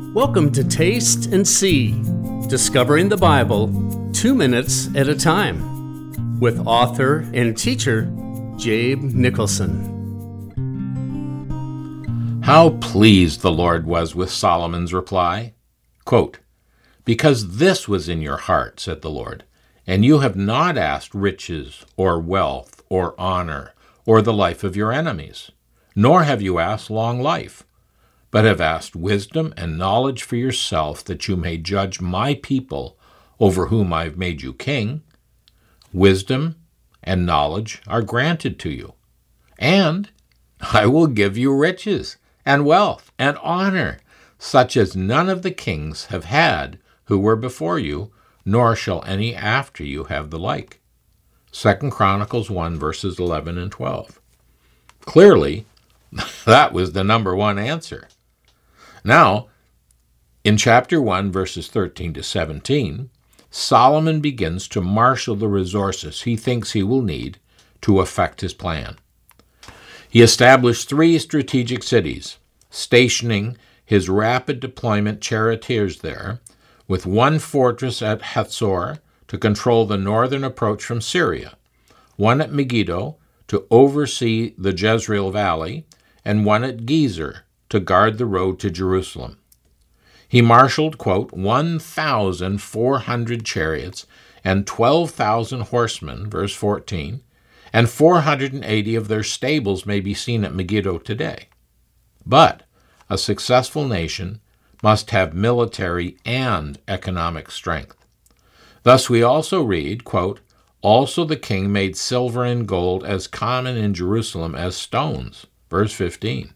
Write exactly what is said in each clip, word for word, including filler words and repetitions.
Welcome to Taste and See, discovering the Bible two minutes at a time, with author and teacher Jabe Nicholson. How pleased the Lord was with Solomon's reply. Quote, "Because this was in your heart, said the Lord, and you have not asked riches or wealth or honor or the life of your enemies, nor have you asked long life, but have asked wisdom and knowledge for yourself, that you may judge my people over whom I have made you king. Wisdom and knowledge are granted to you, and I will give you riches and wealth and honor, such as none of the kings have had who were before you, nor shall any after you have the like." Second Chronicles one, verses eleven and twelve. Clearly, that was the number one answer. Now, in chapter one, verses thirteen to seventeen, Solomon begins to marshal the resources he thinks he will need to effect his plan. He established three strategic cities, stationing his rapid deployment charioteers there, with one fortress at Hatzor to control the northern approach from Syria, one at Megiddo to oversee the Jezreel Valley, and one at Gezer to guard the road to Jerusalem. He marshaled, quote, one thousand four hundred chariots and twelve thousand horsemen, verse fourteen, and four hundred eighty of their stables may be seen at Megiddo today. But a successful nation must have military and economic strength. Thus we also read, quote, "Also the king made silver and gold as common in Jerusalem as stones," verse fifteen.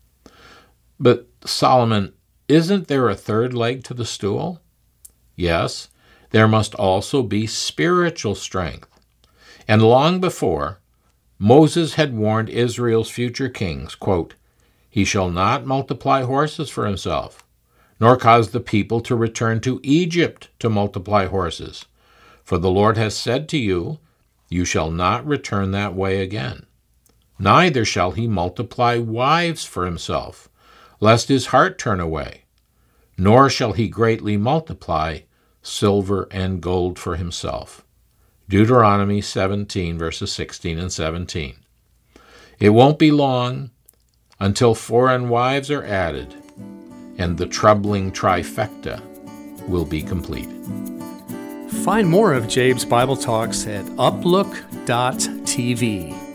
But Solomon, isn't there a third leg to the stool? Yes, there must also be spiritual strength. And long before, Moses had warned Israel's future kings, quote, "He shall not multiply horses for himself, nor cause the people to return to Egypt to multiply horses. For the Lord has said to you, you shall not return that way again. Neither shall he multiply wives for himself, lest his heart turn away. Nor shall he greatly multiply silver and gold for himself." Deuteronomy seventeen, verses sixteen and seventeen. It won't be long until foreign wives are added, and the troubling trifecta will be complete. Find more of Jabe's Bible Talks at uplook dot t v.